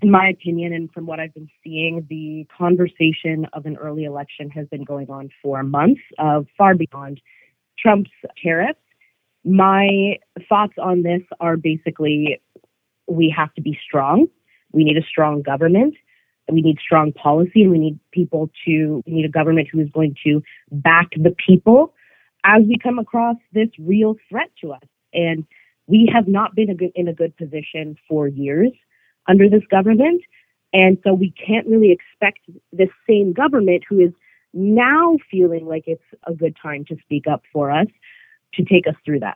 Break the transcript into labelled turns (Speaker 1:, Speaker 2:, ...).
Speaker 1: in my opinion, and from what I've been seeing, the conversation of an early election has been going on for months, far beyond Trump's tariffs. My thoughts on this are basically we have to be strong. We need a strong government. We need strong policy, and we need a government who is going to back the people as we come across this real threat to us. And we have not been in a good position for years under this government. And so we can't really expect this same government who is now feeling like it's a good time to speak up for us to take us through that.